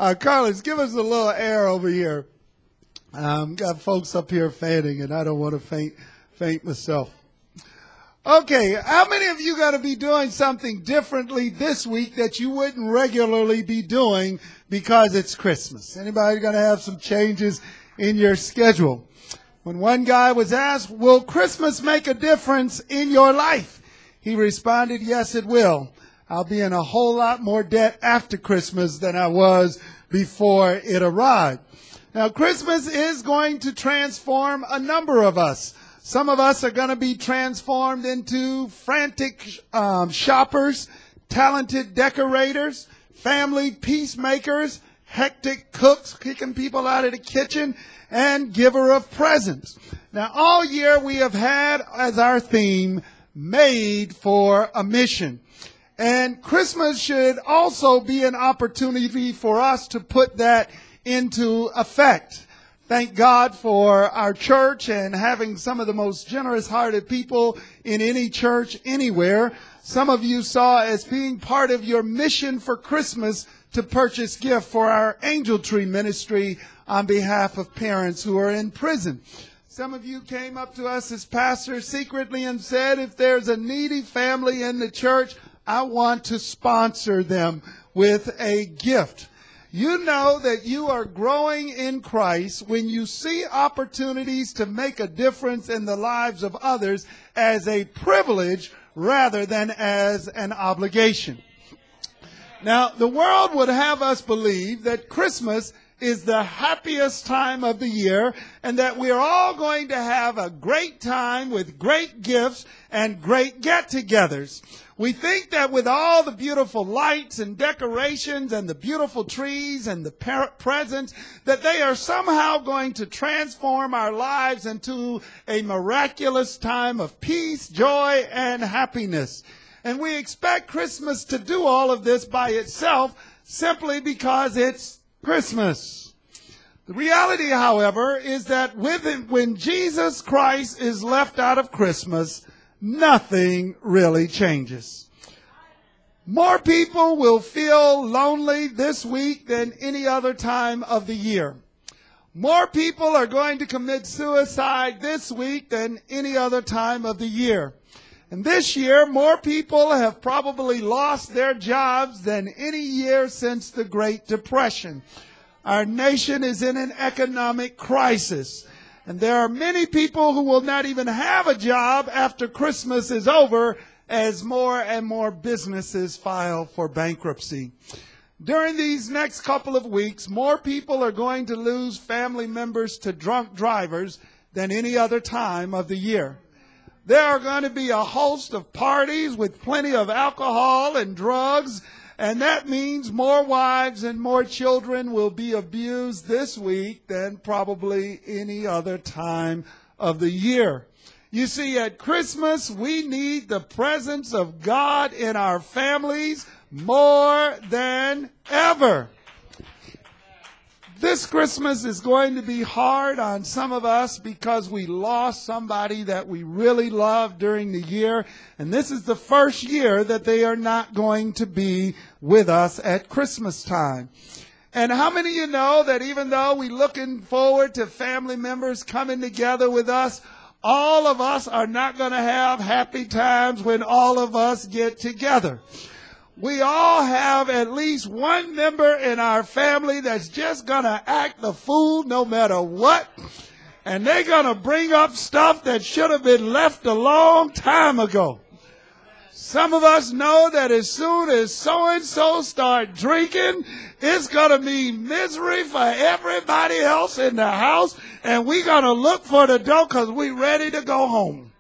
Carlos, give us a little air over here. Got folks up here fainting, and I don't want to faint myself. Okay, how many of you going to be doing something differently this week that you wouldn't regularly be doing because it's Christmas? Anybody going to have some changes in your schedule? When one guy was asked, will Christmas make a difference in your life? He responded, yes, it will. I'll be in a whole lot more debt after Christmas than I was before it arrived. Now, Christmas is going to transform a number of us. Some of us are going to be transformed into frantic shoppers, talented decorators, family peacemakers, hectic cooks, kicking people out of the kitchen, and giver of presents. Now, all year we have had as our theme, Made for a Mission. And Christmas should also be an opportunity for us to put that into effect. Thank God for our church and having some of the most generous-hearted people in any church anywhere. Some of you saw as being part of your mission for Christmas to purchase gifts for our Angel Tree ministry on behalf of parents who are in prison. Some of you came up to us as pastors secretly and said, if there's a needy family in the church, I want to sponsor them with a gift. You know that you are growing in Christ when you see opportunities to make a difference in the lives of others as a privilege rather than as an obligation. Now, the world would have us believe that Christmas is the happiest time of the year and that we're all going to have a great time with great gifts and great get-togethers. We think that with all the beautiful lights and decorations and the beautiful trees and the presents, that they are somehow going to transform our lives into a miraculous time of peace, joy, and happiness. And we expect Christmas to do all of this by itself simply because it's Christmas. The reality, however, is that when Jesus Christ is left out of Christmas, nothing really changes. More people will feel lonely this week than any other time of the year. More people are going to commit suicide this week than any other time of the year. And this year, more people have probably lost their jobs than any year since the Great Depression. Our nation is in an economic crisis. And there are many people who will not even have a job after Christmas is over as more and more businesses file for bankruptcy. During these next couple of weeks, more people are going to lose family members to drunk drivers than any other time of the year. There are going to be a host of parties with plenty of alcohol and drugs, and that means more wives and more children will be abused this week than probably any other time of the year. You see, at Christmas, we need the presence of God in our families more than ever. This Christmas is going to be hard on some of us because we lost somebody that we really loved during the year. And this is the first year that they are not going to be with us at Christmas time. And how many of you know that even though we're looking forward to family members coming together with us, all of us are not going to have happy times when all of us get together. We all have at least one member in our family that's just going to act the fool no matter what. And they're going to bring up stuff that should have been left a long time ago. Some of us know that as soon as so-and-so start drinking, it's going to be misery for everybody else in the house. And we're going to look for the door because we're ready to go home.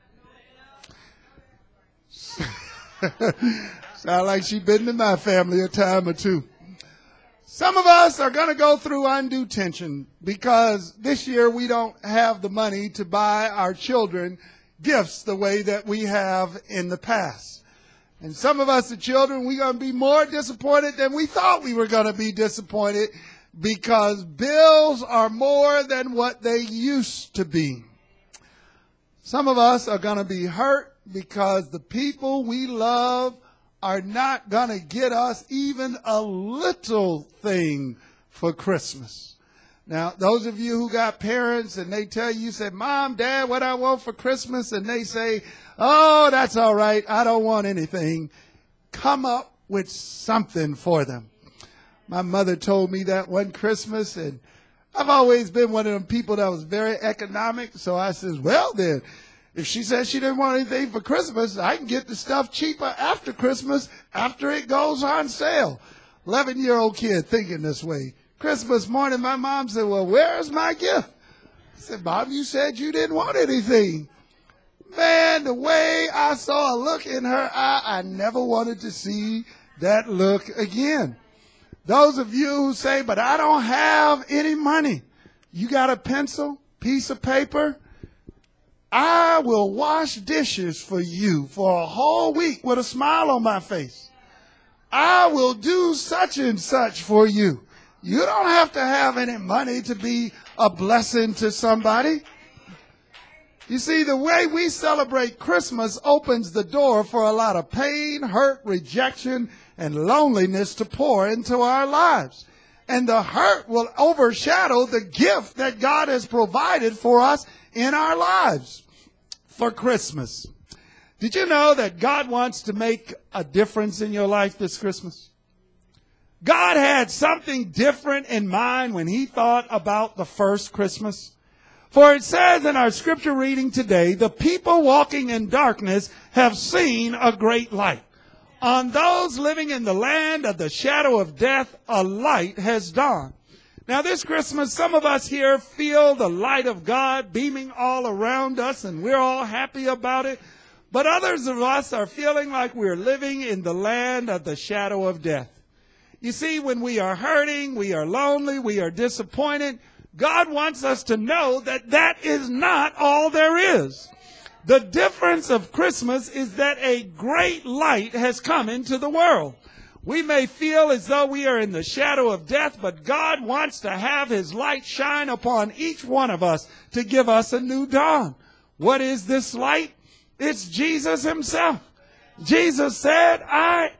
Sound like she's been in my family a time or two. Some of us are going to go through undue tension because this year we don't have the money to buy our children gifts the way that we have in the past. And some of us, the children, we're going to be more disappointed than we thought we were going to be disappointed because bills are more than what they used to be. Some of us are going to be hurt because the people we love are not going to get us even a little thing for Christmas. Now, those of you who got parents and they tell you, say, Mom, Dad, what I want for Christmas, and they say, oh, that's all right, I don't want anything, come up with something for them. My mother told me that one Christmas, and I've always been one of them people that was very economic, so I says, well then, if she said she didn't want anything for Christmas, I can get the stuff cheaper after Christmas, after it goes on sale. 11-year-old kid thinking this way. Christmas morning, my mom said, well, where's my gift? I said, Mom, you said you didn't want anything. Man, the way I saw a look in her eye, I never wanted to see that look again. Those of you who say, but I don't have any money. You got a pencil, piece of paper? I will wash dishes for you for a whole week with a smile on my face. I will do such and such for you. You don't have to have any money to be a blessing to somebody. You see, the way we celebrate Christmas opens the door for a lot of pain, hurt, rejection, and loneliness to pour into our lives. And the hurt will overshadow the gift that God has provided for us in our lives for Christmas. Did you know that God wants to make a difference in your life this Christmas? God had something different in mind when he thought about the first Christmas. For it says in our scripture reading today, the people walking in darkness have seen a great light. On those living in the land of the shadow of death, a light has dawned. Now this Christmas, some of us here feel the light of God beaming all around us, and we're all happy about it. But others of us are feeling like we're living in the land of the shadow of death. You see, when we are hurting, we are lonely, we are disappointed, God wants us to know that that is not all there is. The difference of Christmas is that a great light has come into the world. We may feel as though we are in the shadow of death, but God wants to have his light shine upon each one of us to give us a new dawn. What is this light? It's Jesus himself. Jesus said, I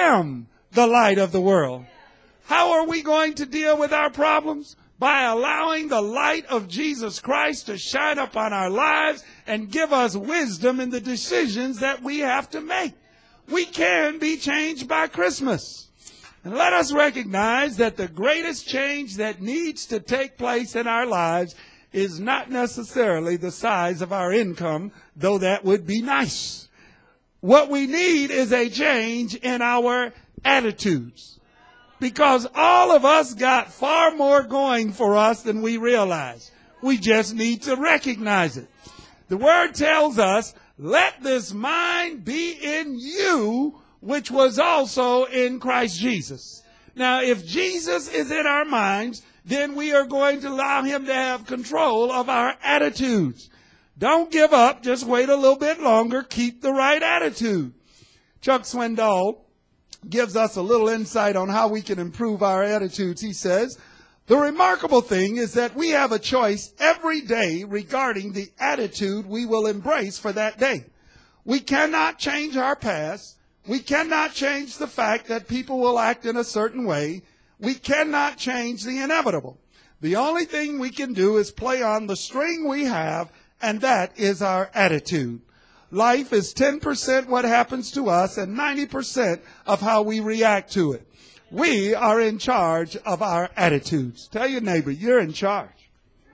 am the light of the world. How are we going to deal with our problems? By allowing the light of Jesus Christ to shine upon our lives and give us wisdom in the decisions that we have to make. We can be changed by Christmas. And let us recognize that the greatest change that needs to take place in our lives is not necessarily the size of our income, though that would be nice. What we need is a change in our attitudes. Because all of us got far more going for us than we realize. We just need to recognize it. The word tells us, let this mind be in you, which was also in Christ Jesus. Now, if Jesus is in our minds, then we are going to allow him to have control of our attitudes. Don't give up. Just wait a little bit longer. Keep the right attitude. Chuck Swindoll gives us a little insight on how we can improve our attitudes. He says, the remarkable thing is that we have a choice every day regarding the attitude we will embrace for that day. We cannot change our past. We cannot change the fact that people will act in a certain way. We cannot change the inevitable. The only thing we can do is play on the string we have, and that is our attitude. Life is 10% what happens to us and 90% of how we react to it. We are in charge of our attitudes. Tell your neighbor, you're in charge.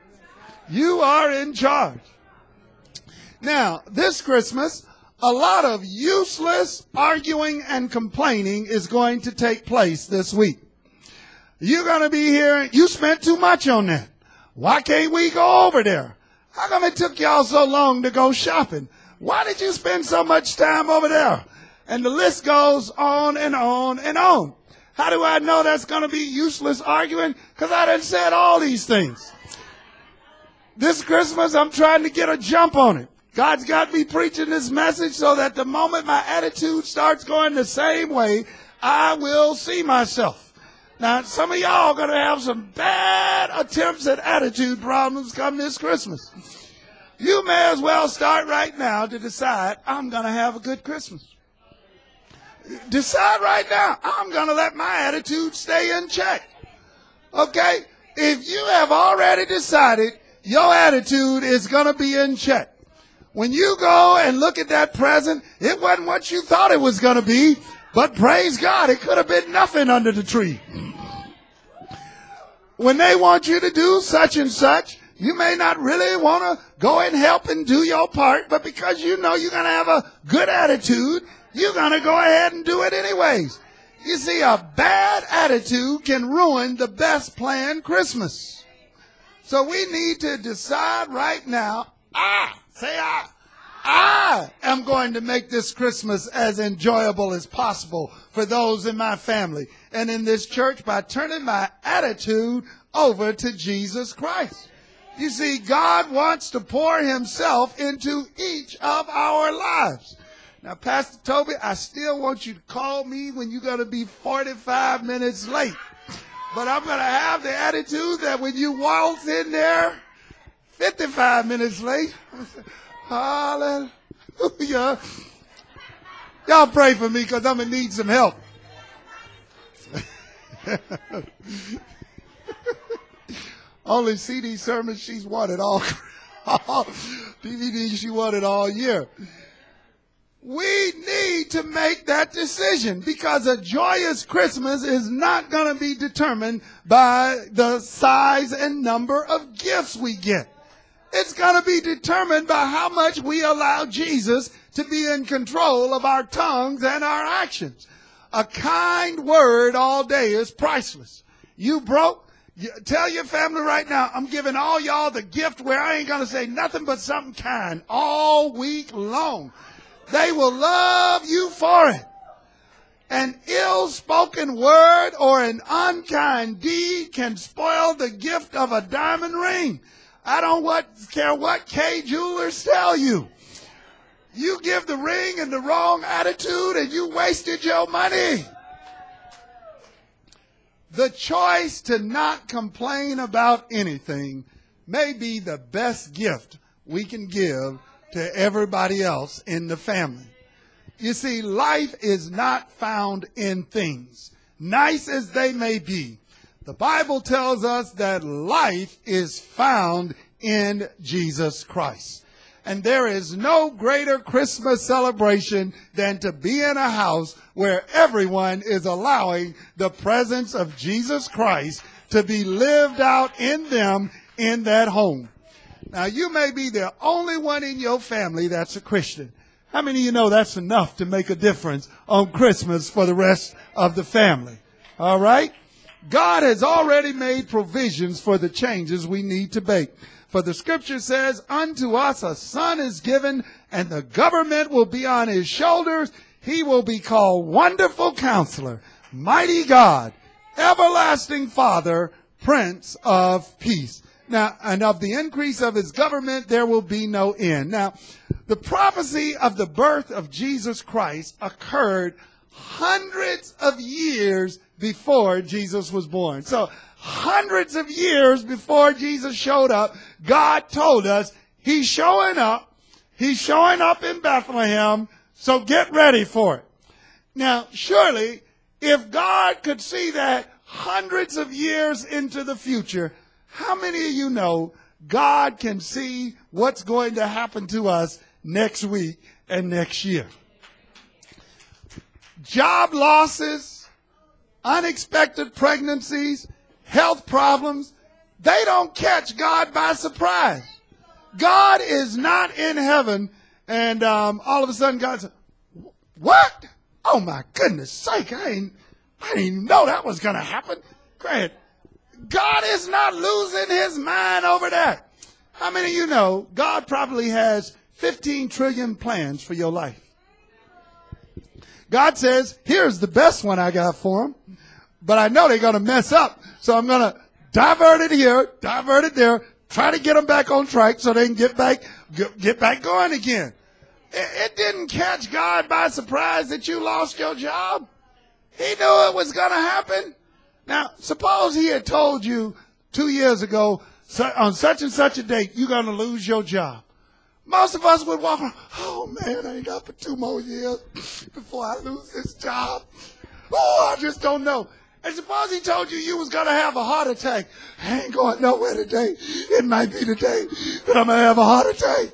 You are in charge. Now, this Christmas, a lot of useless arguing and complaining is going to take place this week. You're going to be hearing, you spent too much on that. Why can't we go over there? How come it took y'all so long to go shopping? Why did you spend so much time over there? And the list goes on and on and on. How do I know that's going to be useless arguing? Because I done said all these things. This Christmas, I'm trying to get a jump on it. God's got me preaching this message so that the moment my attitude starts going the same way, I will see myself. Now, some of y'all are going to have some bad attempts at attitude problems come this Christmas. You may as well start right now to decide, I'm going to have a good Christmas. Decide right now, I'm going to let my attitude stay in check. Okay? If you have already decided your attitude is going to be in check, when you go and look at that present, it wasn't what you thought it was going to be, but praise God, it could have been nothing under the tree. When they want you to do such and such, you may not really want to go and help and do your part, but because you know you're going to have a good attitude, you're going to go ahead and do it anyways. You see, a bad attitude can ruin the best planned Christmas. So we need to decide right now, I am going to make this Christmas as enjoyable as possible for those in my family and in this church by turning my attitude over to Jesus Christ. You see, God wants to pour himself into each of our lives. Now, Pastor Toby, I still want you to call me when you're going to be 45 minutes late. But I'm going to have the attitude that when you waltz in there 55 minutes late, hallelujah. Y'all pray for me because I'm going to need some help. Only CD sermons she's wanted all DVD she wanted all year. We need to make that decision because a joyous Christmas is not going to be determined by the size and number of gifts we get. It's going to be determined by how much we allow Jesus to be in control of our tongues and our actions. A kind word all day is priceless. You broke? Tell your family right now, I'm giving all y'all the gift where I ain't going to say nothing but something kind all week long. They will love you for it. An ill-spoken word or an unkind deed can spoil the gift of a diamond ring. I don't care what K jewelers tell you. You give the ring in the wrong attitude and you wasted your money. The choice to not complain about anything may be the best gift we can give to everybody else in the family. You see, life is not found in things, nice as they may be. The Bible tells us that life is found in Jesus Christ. And there is no greater Christmas celebration than to be in a house where everyone is allowing the presence of Jesus Christ to be lived out in them in that home. Now, you may be the only one in your family that's a Christian. How many of you know that's enough to make a difference on Christmas for the rest of the family? All right? God has already made provisions for the changes we need to make. For the scripture says, unto us a son is given, and the government will be on his shoulders. He will be called Wonderful Counselor, Mighty God, Everlasting Father, Prince of Peace. Now, and of the increase of his government, there will be no end. Now, the prophecy of the birth of Jesus Christ occurred hundreds of years before Jesus was born. So, hundreds of years before Jesus showed up, God told us he's showing up. He's showing up in Bethlehem, so get ready for it. Now, surely, if God could see that hundreds of years into the future, how many of you know God can see what's going to happen to us next week and next year? Job losses, unexpected pregnancies, health problems, they don't catch God by surprise. God is not in heaven and all of a sudden God said, what? Oh my goodness sake, I didn't even know that was going to happen. Grant, God is not losing his mind over that. How many of you know God probably has 15 trillion plans for your life? God says, here's the best one I got for them, but I know they're going to mess up, so I'm going to divert it here, divert it there, try to get them back on track so they can get back going again. It didn't catch God by surprise that you lost your job. He knew it was going to happen. Now, suppose he had told you 2 years ago, on such and such a date, you're going to lose your job. Most of us would walk around, oh man, I ain't got for 2 more years before I lose this job. Oh, I just don't know. And suppose he told you you was going to have a heart attack. I ain't going nowhere today. It might be today, but I'm going to have a heart attack.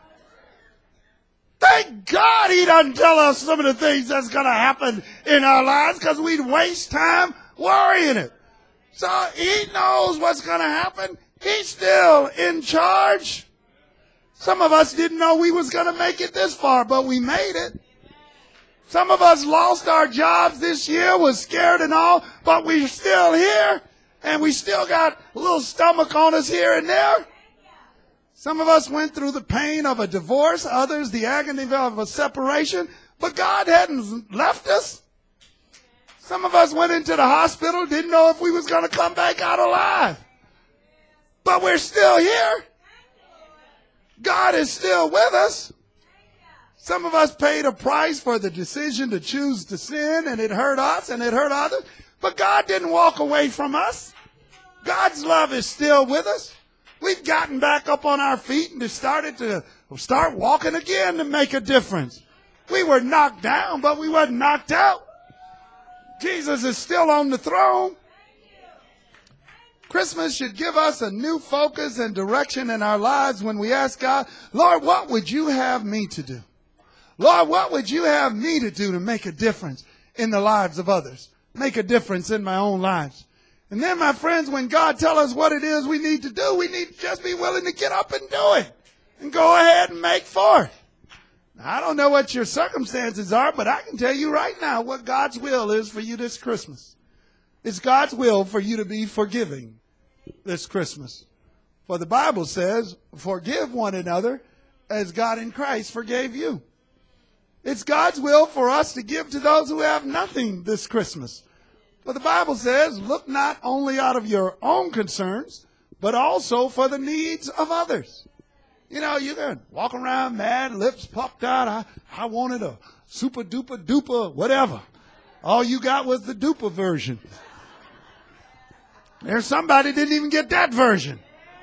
Thank God he doesn't tell us some of the things that's going to happen in our lives, because we'd waste time worrying it. So he knows what's going to happen. He's still in charge. Some of us didn't know we was going to make it this far, but we made it. Some of us lost our jobs this year, was scared and all, but we're still here, and we still got a little stomach on us here and there. Some of us went through the pain of a divorce, others the agony of a separation, but God hadn't left us. Some of us went into the hospital, didn't know if we was going to come back out alive. But we're still here. God is still with us. Some of us paid a price for the decision to choose to sin, and it hurt us and it hurt others. But God didn't walk away from us. God's love is still with us. We've gotten back up on our feet and started to start walking again to make a difference. We were knocked down, but we weren't knocked out. Jesus is still on the throne. Christmas should give us a new focus and direction in our lives when we ask God, Lord, what would you have me to do? Lord, what would you have me to do to make a difference in the lives of others? Make a difference in my own lives. And then, my friends, when God tells us what it is we need to do, we need to just be willing to get up and do it and go ahead and make for it. Now, I don't know what your circumstances are, but I can tell you right now what God's will is for you this Christmas. It's God's will for you to be forgiving this Christmas. For the Bible says, forgive one another as God in Christ forgave you. It's God's will for us to give to those who have nothing this Christmas. For the Bible says, look not only out of your own concerns, but also for the needs of others. You know, you can walk around mad, lips puffed out. I wanted a super duper duper whatever. All you got was the duper version. There's somebody didn't even get that version.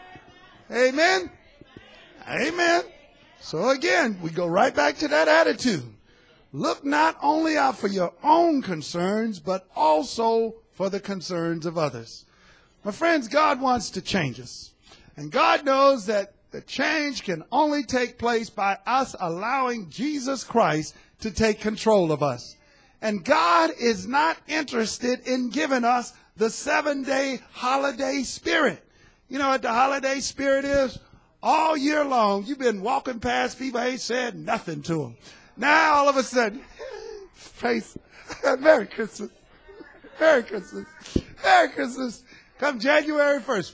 Amen? Amen. So again, we go right back to that attitude. Look not only out for your own concerns, but also for the concerns of others. My friends, God wants to change us. And God knows that the change can only take place by us allowing Jesus Christ to take control of us. And God is not interested in giving us the 7-day holiday spirit. You know what the holiday spirit is? All year long, you've been walking past people, ain't said nothing to them. Now, all of a sudden, face, Merry Christmas, Merry Christmas, Merry Christmas. Come January 1st.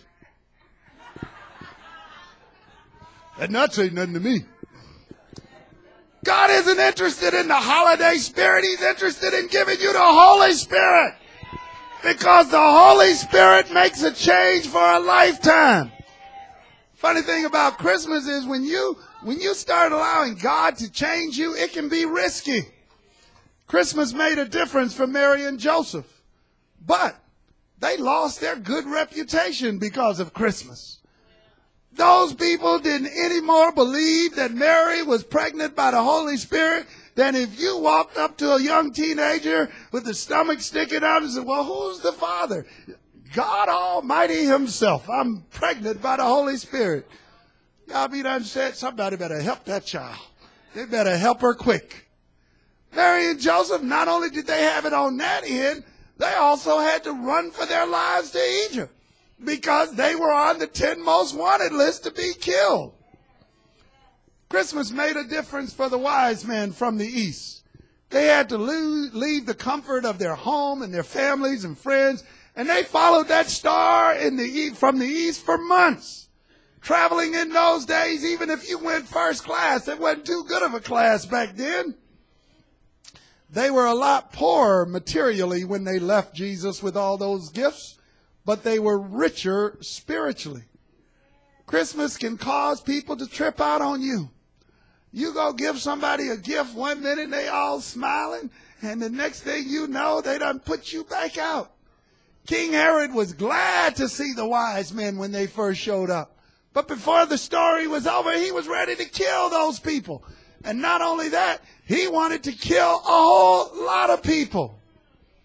That not say nothing to me. God isn't interested in the holiday spirit. He's interested in giving you the Holy Spirit. Because the Holy Spirit makes a change for a lifetime. Funny thing about Christmas is when you start allowing God to change you, it can be risky. Christmas made a difference for Mary and Joseph. But they lost their good reputation because of Christmas. Those people didn't anymore believe that Mary was pregnant by the Holy Spirit than if you walked up to a young teenager with the stomach sticking out and said, well, who's the father? God Almighty himself. I'm pregnant by the Holy Spirit. Y'all be done said, somebody better help that child. They better help her quick. Mary and Joseph, not only did they have it on that end, they also had to run for their lives to Egypt because they were on the 10 most wanted list to be killed. Christmas made a difference for the wise men from the east. They had to leave the comfort of their home and their families and friends, and they followed that star from the east for months. Traveling in those days, even if you went first class, it wasn't too good of a class back then. They were a lot poorer materially when they left Jesus with all those gifts, but they were richer spiritually. Christmas can cause people to trip out on you. You go give somebody a gift one minute, they all smiling, and the next thing you know, they done put you back out. King Herod was glad to see the wise men when they first showed up. But before the story was over, he was ready to kill those people. And not only that, he wanted to kill a whole lot of people.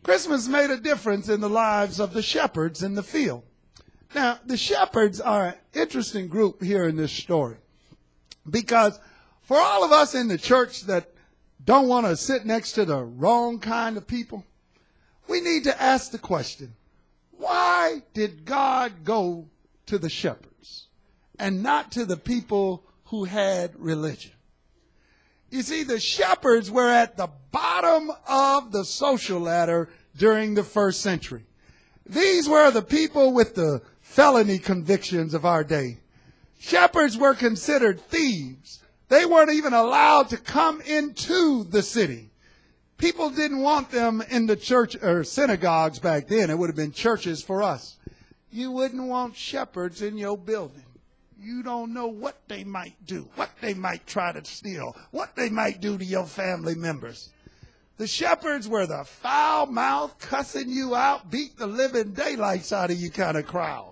Christmas made a difference in the lives of the shepherds in the field. Now, the shepherds are an interesting group here in this story, because for all of us in the church that don't want to sit next to the wrong kind of people, we need to ask the question, why did God go to the shepherds and not to the people who had religion? You see, the shepherds were at the bottom of the social ladder during the first century. These were the people with the felony convictions of our day. Shepherds were considered thieves. They weren't even allowed to come into the city. People didn't want them in the church or synagogues back then. It would have been churches for us. You wouldn't want shepherds in your building. You don't know what they might do, what they might try to steal, what they might do to your family members. The shepherds were the foul-mouthed, cussing you out, beat the living daylights out of you kind of crowd.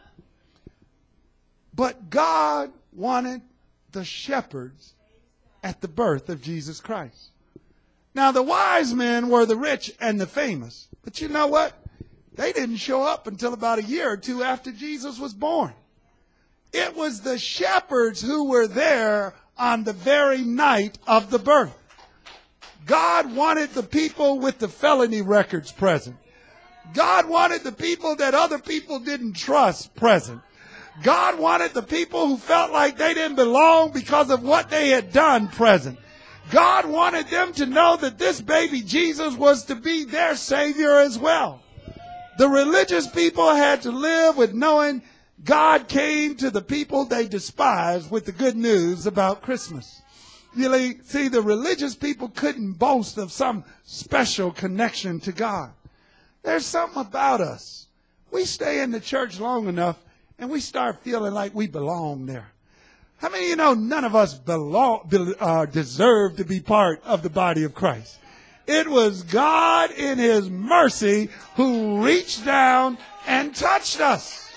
But God wanted the shepherds at the birth of Jesus Christ. Now, the wise men were the rich and the famous. But you know what? They didn't show up until about a year or two after Jesus was born. It was the shepherds who were there on the very night of the birth. God wanted the people with the felony records present. God wanted the people that other people didn't trust present. God wanted the people who felt like they didn't belong because of what they had done present. God wanted them to know that this baby Jesus was to be their Savior as well. The religious people had to live with knowing God came to the people they despised with the good news about Christmas. You see, the religious people couldn't boast of some special connection to God. There's something about us. We stay in the church long enough and we start feeling like we belong there. How many of you know none of us deserve to be part of the body of Christ? It was God in his mercy who reached down and touched us.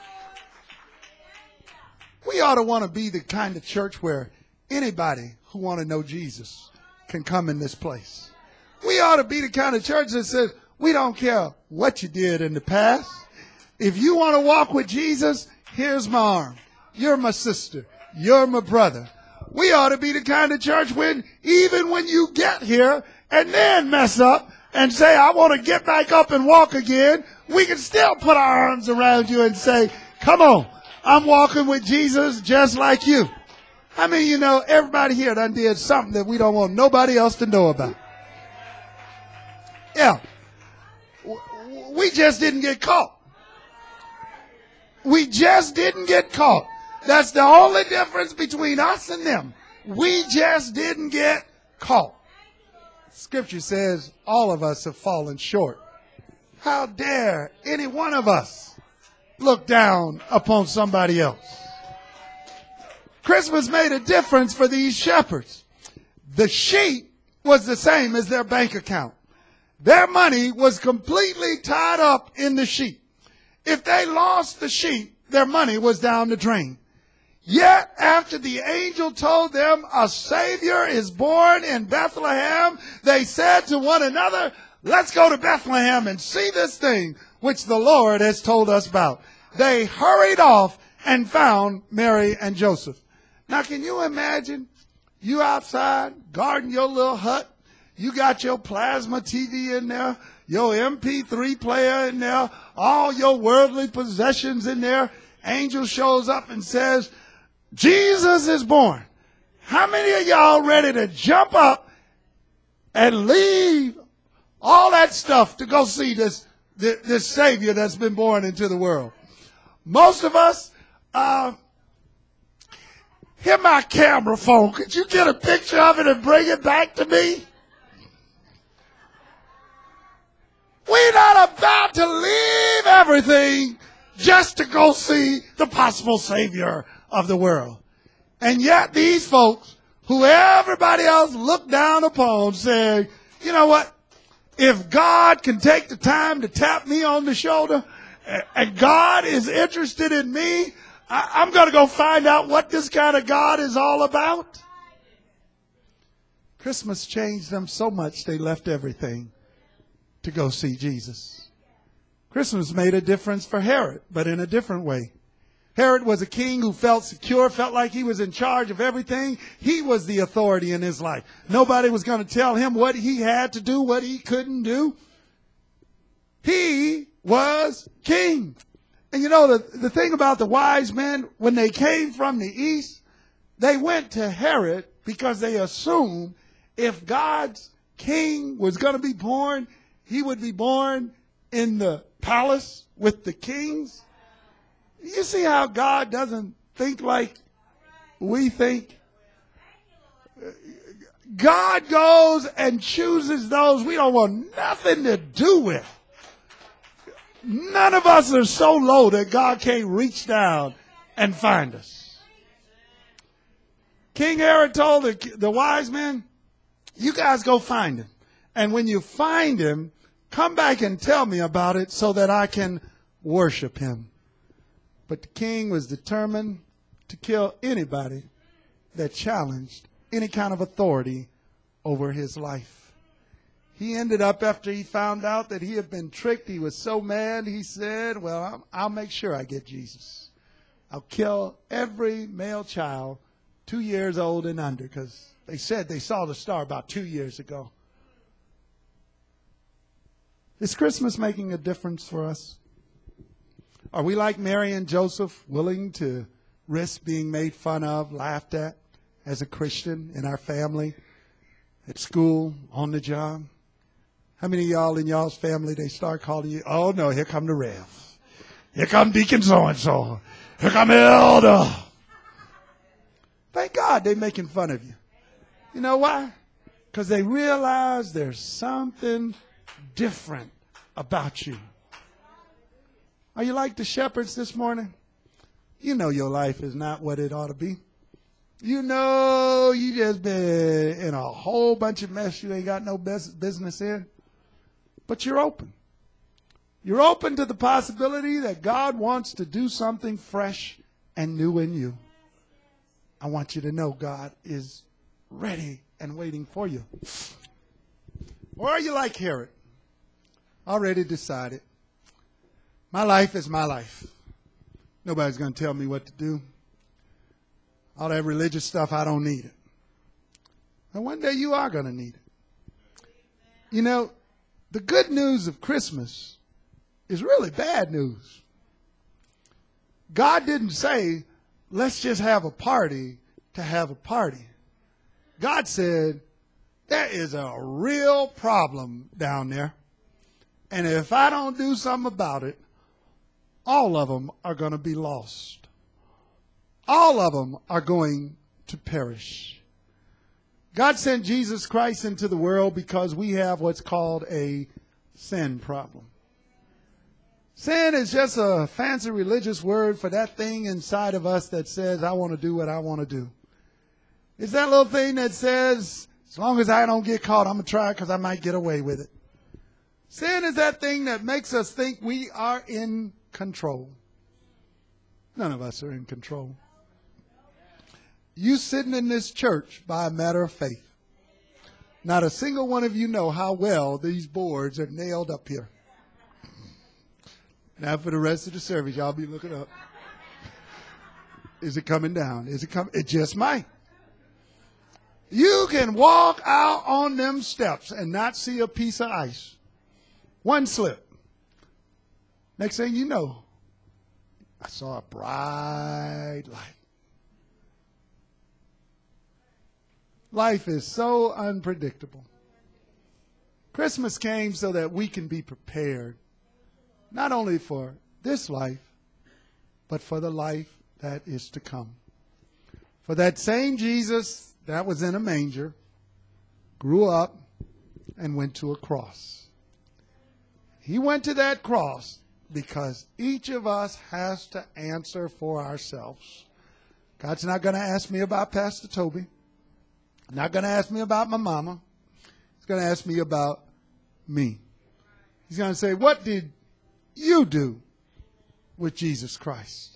We ought to want to be the kind of church where anybody who want to know Jesus can come in this place. We ought to be the kind of church that says, we don't care what you did in the past. If you want to walk with Jesus, here's my arm. You're my sister. You're my brother. We ought to be the kind of church when, even when you get here and then mess up and say, I want to get back up and walk again, we can still put our arms around you and say, come on, I'm walking with Jesus just like you. I mean, you know, everybody here done did something that we don't want nobody else to know about. Yeah. We just didn't get caught. We just didn't get caught. That's the only difference between us and them. We just didn't get caught. Scripture says all of us have fallen short. How dare any one of us look down upon somebody else? Christmas made a difference for these shepherds. The sheep was the same as their bank account. Their money was completely tied up in the sheep. If they lost the sheep, their money was down the drain. Yet after the angel told them a Savior is born in Bethlehem, they said to one another, let's go to Bethlehem and see this thing which the Lord has told us about. They hurried off and found Mary and Joseph. Now, can you imagine you outside guarding your little hut? You got your plasma TV in there, your MP3 player in there, all your worldly possessions in there. Angel shows up and says, Jesus is born. How many of y'all ready to jump up and leave all that stuff to go see this Savior that's been born into the world? Most of us, here my camera phone. Could you get a picture of it and bring it back to me? We're not about to leave everything just to go see the possible Savior of the world. And yet these folks, who everybody else looked down upon, said, you know what? If God can take the time to tap me on the shoulder, and God is interested in me, I'm going to go find out what this kind of God is all about. Christmas changed them so much they left everything to go see Jesus. Christmas made a difference for Herod, but in a different way. Herod was a king who felt secure, felt like he was in charge of everything. He was the authority in his life. Nobody was going to tell him what he had to do, what he couldn't do. He was king. And you know, the thing about the wise men, when they came from the east, they went to Herod because they assumed if God's king was going to be born, he would be born in the palace with the kings. You see how God doesn't think like we think? God goes and chooses those we don't want nothing to do with. None of us are so low that God can't reach down and find us. King Herod told the wise men, you guys go find him. And when you find him, come back and tell me about it so that I can worship him. But the king was determined to kill anybody that challenged any kind of authority over his life. He ended up, after he found out that he had been tricked, he was so mad, he said, well, I'll make sure I get Jesus. I'll kill every male child 2 years old and under, because they said they saw the star about 2 years ago. Is Christmas making a difference for us? Are we like Mary and Joseph, willing to risk being made fun of, laughed at as a Christian in our family, at school, on the job? How many of y'all in y'all's family, they start calling you, oh no, here come the Rev. Here come Deacon so-and-so. Here come Elder. Thank God they're making fun of you. You know why? Because they realize there's something different about you. Are you like the shepherds this morning? You know your life is not what it ought to be. You know you just been in a whole bunch of mess you ain't got no business in. But you're open. You're open to the possibility that God wants to do something fresh and new in you. I want you to know God is ready and waiting for you. Or are you like Herod? Already decided. My life is my life. Nobody's going to tell me what to do. All that religious stuff, I don't need it. And one day you are going to need it. You know, the good news of Christmas is really bad news. God didn't say, let's just have a party to have a party. God said, there is a real problem down there. And if I don't do something about it, all of them are going to be lost. All of them are going to perish. God sent Jesus Christ into the world because we have what's called a sin problem. Sin is just a fancy religious word for that thing inside of us that says, I want to do what I want to do. It's that little thing that says, as long as I don't get caught, I'm going to try because I might get away with it. Sin is that thing that makes us think we are in control. None of us are in control. You sitting in this church by a matter of faith. Not a single one of you know how well these boards are nailed up here. Now for the rest of the service, y'all be looking up. Is it coming down? Is it coming? It just might. You can walk out on them steps and not see a piece of ice. One slip. Next thing you know, I saw a bright light. Life is so unpredictable. Christmas came so that we can be prepared, not only for this life, but for the life that is to come. For that same Jesus that was in a manger grew up and went to a cross. He went to that cross because each of us has to answer for ourselves. God's not going to ask me about Pastor Toby. Not going to ask me about my mama. He's going to ask me about me. He's going to say, what did you do with Jesus Christ?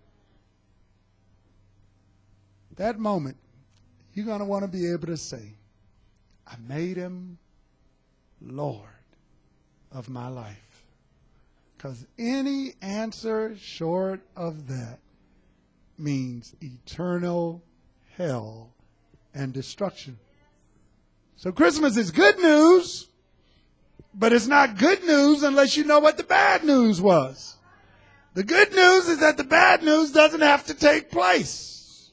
That moment, you're going to want to be able to say, I made him Lord of my life. Because any answer short of that means eternal hell and destruction. So Christmas is good news, but it's not good news unless you know what the bad news was. The good news is that the bad news doesn't have to take place.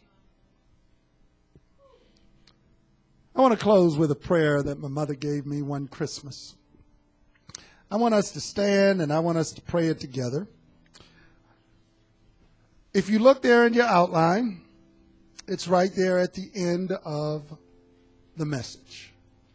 I want to close with a prayer that my mother gave me one Christmas. I want us to stand and I want us to pray it together. If you look there in your outline, it's right there at the end of the message.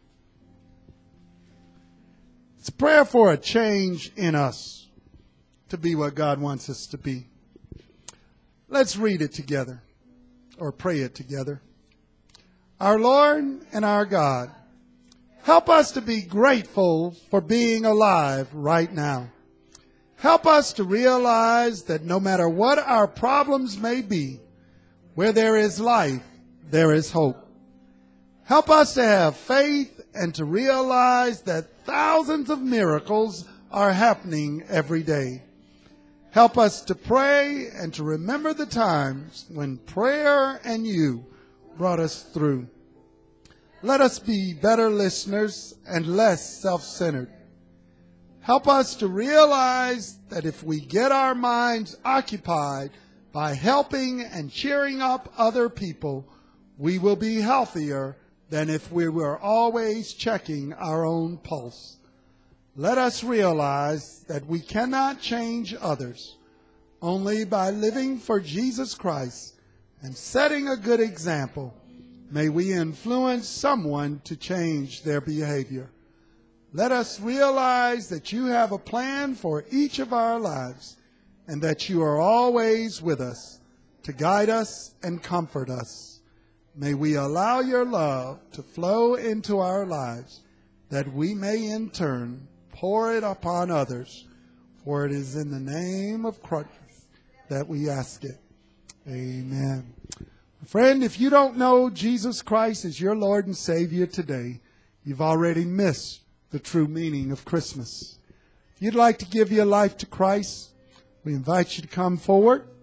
It's a prayer for a change in us to be what God wants us to be. Let's read it together or pray it together. Our Lord and our God, help us to be grateful for being alive right now. Help us to realize that no matter what our problems may be, where there is life, there is hope. Help us to have faith and to realize that thousands of miracles are happening every day. Help us to pray and to remember the times when prayer and you brought us through. Let us be better listeners and less self-centered. Help us to realize that if we get our minds occupied by helping and cheering up other people, we will be healthier than if we were always checking our own pulse. Let us realize that we cannot change others. Only by living for Jesus Christ and setting a good example may we influence someone to change their behavior. Let us realize that you have a plan for each of our lives and that you are always with us to guide us and comfort us. May we allow your love to flow into our lives that we may in turn pour it upon others. For it is in the name of Christ that we ask it. Amen. Friend, if you don't know Jesus Christ as your Lord and Savior today, you've already missed the true meaning of Christmas. If you'd like to give your life to Christ, we invite you to come forward.